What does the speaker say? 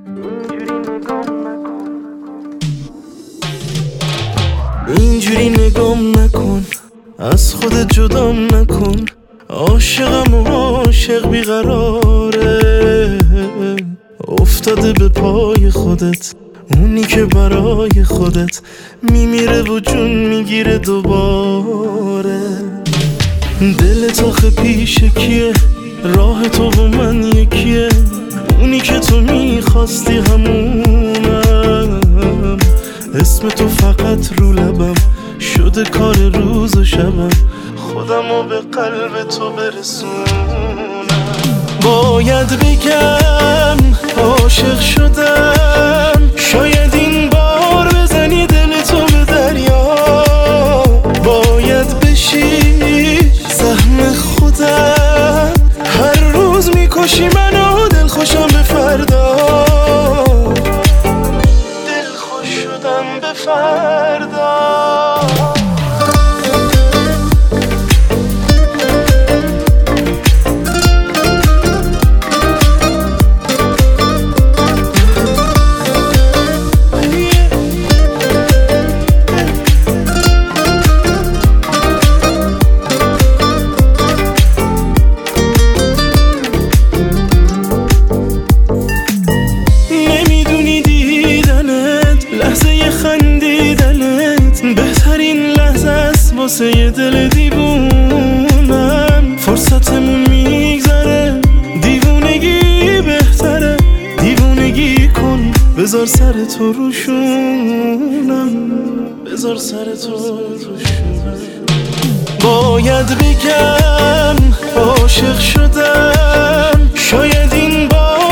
اینجوری نگام نکن، از خودت جدام نکن. عاشقم و عاشق بیقراره، افتاده به پای خودت، اونی که برای خودت میمیره و جون میگیره دوباره. دلت آخه پیش کیه؟ راه تو و من یکیه، اونی که تو میخواستی همونم. اسم تو فقط رو لبم شده کار روز و شبم، خودمو به قلب تو برسونم. باید بگم عاشق شدم، شاید این بار بزنی دل تو به دریا. باید بشی سهم خودم، هر روز میکشی منو دل خوشم به فردا. دل خوش شدم به فردا. بهترین لحظه است واسه یه دل دیوونم. فرصتمون میگذره، دیوونگی بهتره. دیوونگی کن، بذار سر تو روشونم، بذار سر تو روشونم. باید بگم عاشق شدم، شاید این بار